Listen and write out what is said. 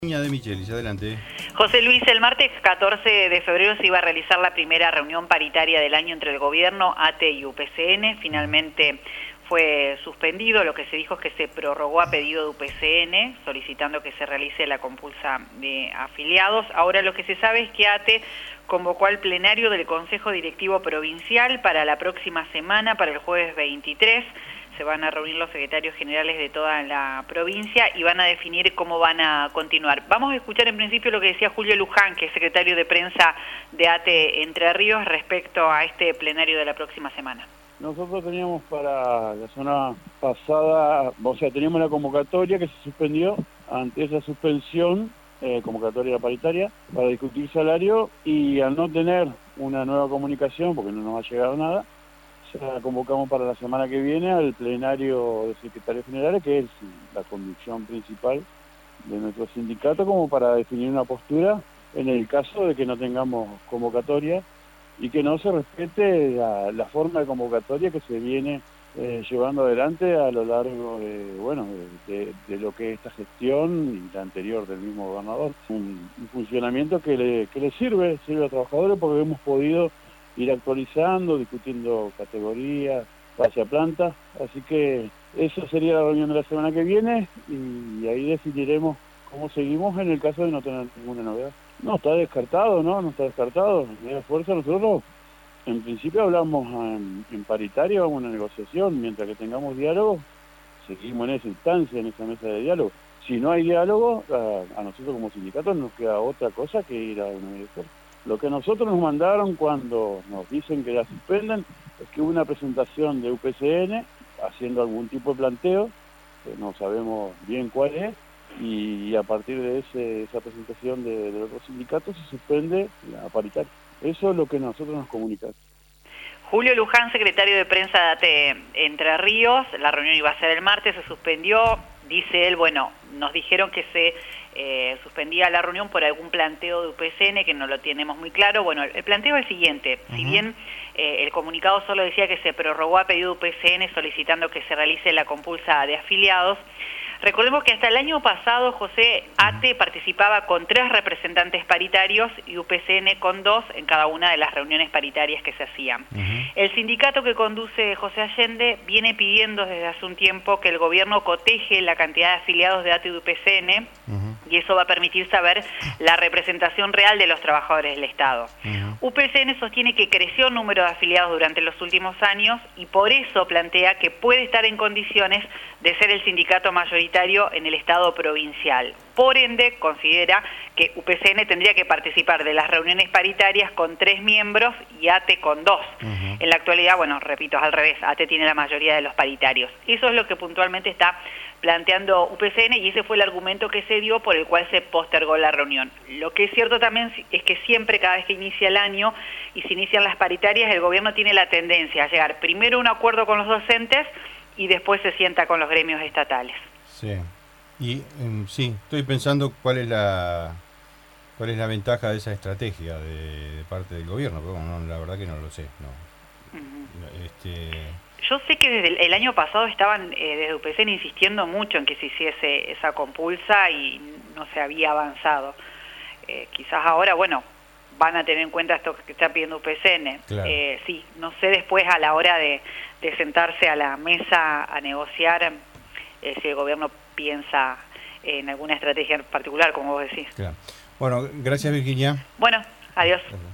De Michelis, adelante. José Luis, el martes 14 de febrero se iba a realizar la primera reunión paritaria del año entre el gobierno, ATE y UPCN. Finalmente fue suspendido. Lo que se dijo es que se prorrogó a pedido de UPCN, solicitando que se realice la compulsa de afiliados. Ahora lo que se sabe es que ATE convocó al plenario del Consejo Directivo Provincial para la próxima semana, para el jueves 23. Se van a reunir los secretarios generales de toda la provincia y van a definir cómo van a continuar. Vamos a escuchar en principio lo que decía Julio Luján, que es secretario de prensa de ATE Entre Ríos, respecto a este plenario de la próxima semana. Nosotros teníamos para la semana pasada, teníamos la convocatoria que se suspendió. Ante esa suspensión, convocatoria paritaria, para discutir salario, y al no tener una nueva comunicación, porque no nos ha llegado nada, la convocamos para la semana que viene al plenario de secretarios generales, que es la conducción principal de nuestro sindicato, como para definir una postura en el caso de que no tengamos convocatoria y que no se respete la forma de convocatoria que se viene llevando adelante a lo largo de lo que es esta gestión y la anterior del mismo gobernador. Un funcionamiento que le sirve a los trabajadores, porque hemos podido ir actualizando, discutiendo categorías, base a planta, así que esa sería la reunión de la semana que viene y ahí definiremos cómo seguimos en el caso de no tener ninguna novedad. No está descartado, no está descartado. De fuerza nosotros, en principio hablamos en paritaria, vamos a una negociación, mientras que tengamos diálogo, seguimos en esa instancia, en esa mesa de diálogo. Si no hay diálogo, a nosotros como sindicatos nos queda otra cosa que ir a una mediación. Lo que nosotros nos mandaron cuando nos dicen que la suspenden es que hubo una presentación de UPCN haciendo algún tipo de planteo, que no sabemos bien cuál es, y a partir de esa presentación de otros sindicatos se suspende la paritaria. Eso es lo que nosotros nos comunicamos. Julio Luján, secretario de prensa de ATE Entre Ríos, la reunión iba a ser el martes, se suspendió. Dice él, nos dijeron que se suspendía la reunión por algún planteo de UPCN, que no lo tenemos muy claro. Bueno, el planteo es el siguiente. Si bien el comunicado solo decía que se prorrogó a pedido de UPCN solicitando que se realice la compulsa de afiliados, recordemos que hasta el año pasado, José, ATE participaba con 3 representantes paritarios y UPCN con 2 en cada una de las reuniones paritarias que se hacían. El sindicato que conduce José Allende viene pidiendo desde hace un tiempo que el gobierno coteje la cantidad de afiliados de ATE y UPCN, y eso va a permitir saber la representación real de los trabajadores del Estado. UPCN sostiene que creció el número de afiliados durante los últimos años y por eso plantea que puede estar en condiciones de ser el sindicato mayoritario en el Estado provincial. Por ende, considera que UPCN tendría que participar de las reuniones paritarias con 3 miembros y ATE con 2. En la actualidad, repito, es al revés, ATE tiene la mayoría de los paritarios. Eso es lo que puntualmente está planteando UPCN y ese fue el argumento que se dio por el cual se postergó la reunión. Lo que es cierto también es que siempre, cada vez que inicia el año y se inician las paritarias, el gobierno tiene la tendencia a llegar primero a un acuerdo con los docentes y después se sienta con los gremios estatales. Sí, y sí, estoy pensando cuál es la ventaja de esa estrategia de parte del gobierno, pero la verdad que no lo sé. Yo sé que desde el año pasado estaban desde UPCN insistiendo mucho en que se hiciese esa compulsa y no se había avanzado. Quizás ahora, van a tener en cuenta esto que está pidiendo UPCN. Claro. Sí, no sé después a la hora de sentarse a la mesa a negociar si el gobierno piensa en alguna estrategia en particular, como vos decís. Claro. Bueno, gracias Virginia. Bueno, adiós.